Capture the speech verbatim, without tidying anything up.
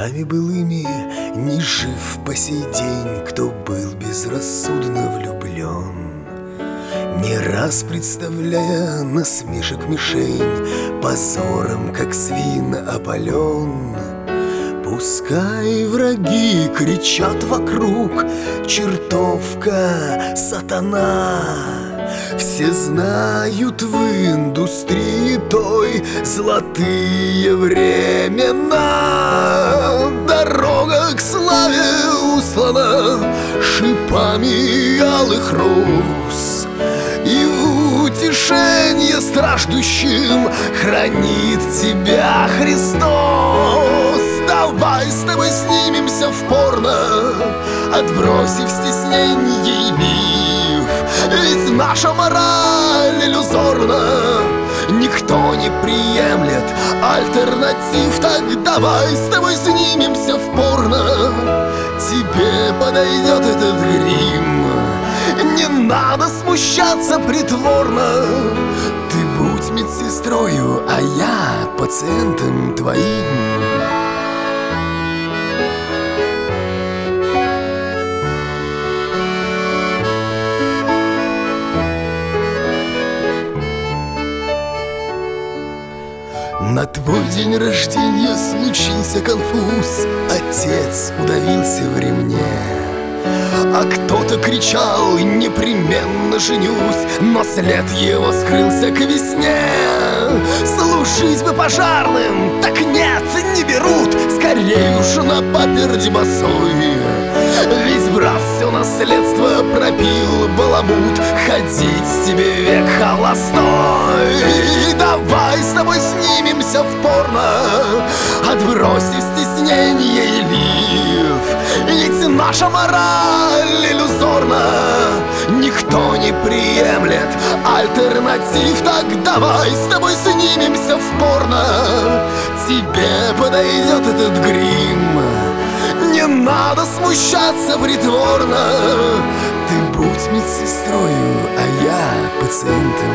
мечтами былыми не жив по сей день, кто был безрассудно влюблен, не раз представляя насмешек мишень, позором, как свин опален. Пускай враги кричат вокруг: чертовка, сатана! Все знают в индустрии той золотые времена. Дорога к славе услана шипами алых роз, и утешение страждущим хранит тебя Христос. Давай с тобой снимемся в порно, отбросив стеснение и миф. Ведь наша мораль иллюзорна, никто не приемлет альтернатив. Так давай с тобой снимемся в порно, тебе подойдет этот грим. Не надо смущаться притворно, ты будь медсестрою, а я пациентом твоим. На твой день рождения случился конфуз, отец удавился в ремне, а кто-то кричал: непременно женюсь, но след его скрылся к весне. Служить бы пожарным, так нет, не берут, скорее уж на паперти босой. Ведь брат все наследство пропил, баламут, ходить тебе век холостой. Давай с тобой снимемся в порно, отбросив стеснение и лиф. Ведь наша мораль иллюзорна, никто не приемлет альтернатив. Так давай с тобой снимемся в порно, тебе подойдет этот грим. Не надо смущаться притворно, ты будь медсестрою, а я пациентом